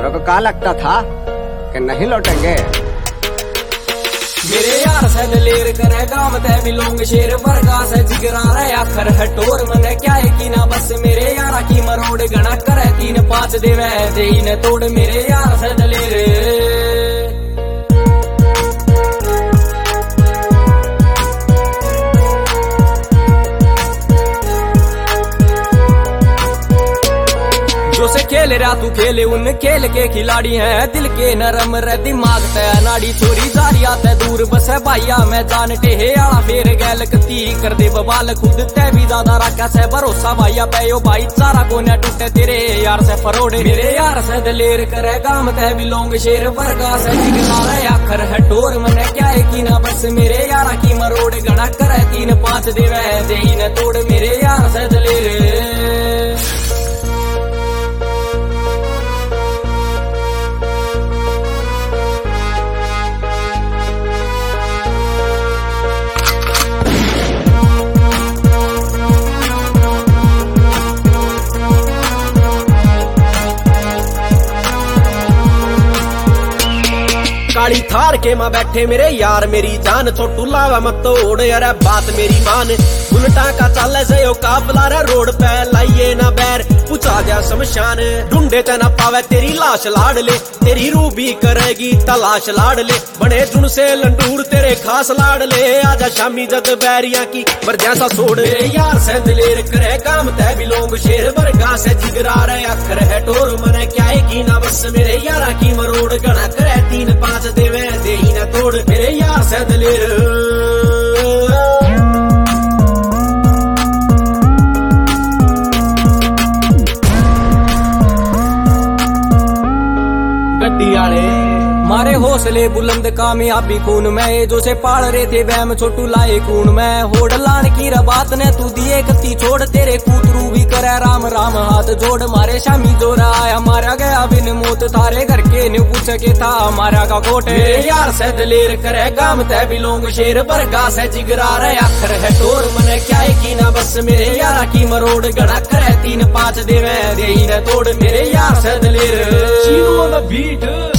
तेरे को क्या लगता था कि नहीं लौटेंगे? मेरे यार से दलेर करे काम तय बिलोंग शेर वर्गा से जिगरा रे आखर हटोर मने क्या है कि ना बस मेरे यारा की मरोड़ गणा करे 3-5 देवे दे न तोड़ मेरे यार से दलेर। से खेल रहा तू खेले उन खेल के खिलाड़ी हैं दिल के नरम रे दिमाग तय नाड़ी चोरी जारी आते दूर बस है भाइया मैं जानते है आला फेर गैल कती कर दे बवाल खुद तय भी ज्यादा रखा से भरोसा भाइया पैयो भाई सारा को न टूटे तेरे यार से फरोड़े मेरे यार से दलेर करे काम तय बिलोंग शेर वर्गा से जिगरा रे आखर हटोर मने क्या है कि ना बस मेरे यारा की मरोड़ गणा करे 3-5 देवे दे न तोड़ मेरे यार से दलेर। काली थार के मां बैठे मेरे यार मेरी जान छोटू लावा मत तोड़ यार बात मेरी मान उल्टा का चाले से यो काफला रे रोड पे लाइए ना बैर पूछा जा शमशान ढूंढे ते ना पावे तेरी लाश लाड़ ले तेरी रूह भी करेगी तलाश लाड़ ले बने जुन से लंडूर तेरे खास लाड़ ले आजा शामी जद बैरिया की मर जैसा छोड़ मेरे यार से दलेर करे काम तय बिलोंग शेर वर्गा से जिगरा रे अखर है टोर मने क्या है की ना बस मेरे यारा की मरोड़ गणा करे 3-5 देवे दे ही ना तोड़ मेरे यार से दलेर। गड्डी आले मारे हौसले बुलंद कामयाबी खून में जो से पाल रहे थे वहम छोटू लाए खून में होड़ लान की रबात ने तू दिए कत्ती छोड़ तेरे कूतरू भी करे राम राम हाथ जोड़ मारे शामी जोरा आया मारा गया बिन मौत थारे घर के ने पूछ के था मारा का कोट मेरे यार से दलेर करे काम तय बिलोंग शेर वर्गा से जिगरा रे आखर है टोर मने क्या है की ना बस मेरे यारा की मरोड़ गड़ा करे 3-5 देवे दे ही न तोड़ मेरे यार से दलेर। बीट